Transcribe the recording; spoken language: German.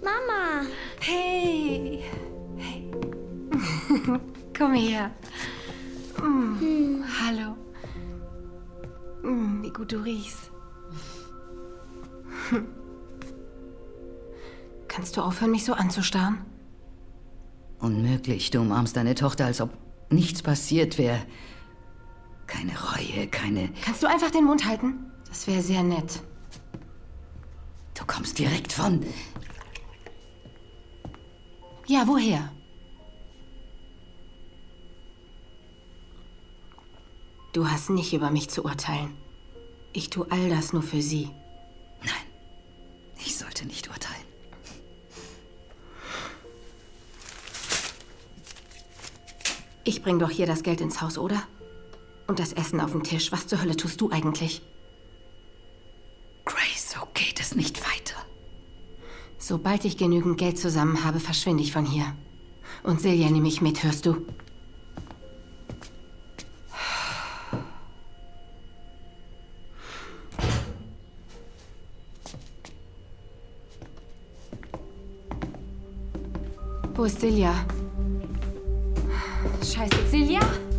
Mama. Hey. Hey. Komm her. Hallo. Wie gut du riechst. Kannst du aufhören, mich so anzustarren? Unmöglich. Du umarmst deine Tochter, als ob nichts passiert wäre. Keine Reue, keine... Kannst du einfach den Mund halten? Das wäre sehr nett. Du kommst direkt von... Ja, woher? Du hast nicht über mich zu urteilen. Ich tue all das nur für sie. Nein, ich sollte nicht urteilen. Ich bring doch hier das Geld ins Haus, oder? Und das Essen auf den Tisch. Was zur Hölle tust du eigentlich? Grace, so geht es nicht weiter. Sobald ich genügend Geld zusammen habe, verschwinde ich von hier. Und Silja nehme ich mit, hörst du? Wo ist Silja? Scheiße, Silja?